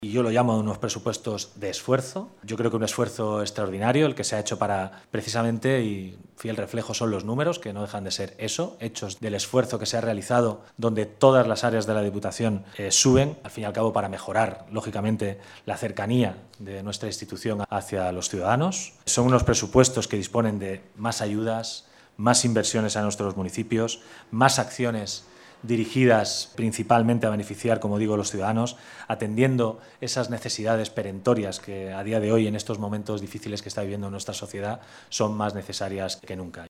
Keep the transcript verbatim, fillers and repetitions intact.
Y yo lo llamo unos presupuestos de esfuerzo. Yo creo que un esfuerzo extraordinario el que se ha hecho para, precisamente, y fiel reflejo son los números, que no dejan de ser eso, hechos del esfuerzo que se ha realizado, donde todas las áreas de la Diputación eh, suben, al fin y al cabo, para mejorar, lógicamente, la cercanía de nuestra institución hacia los ciudadanos. Son unos presupuestos que disponen de más ayudas, más inversiones a nuestros municipios, más acciones dirigidas principalmente a beneficiar, como digo, a los ciudadanos, atendiendo esas necesidades perentorias que a día de hoy, en estos momentos difíciles que está viviendo nuestra sociedad, son más necesarias que nunca.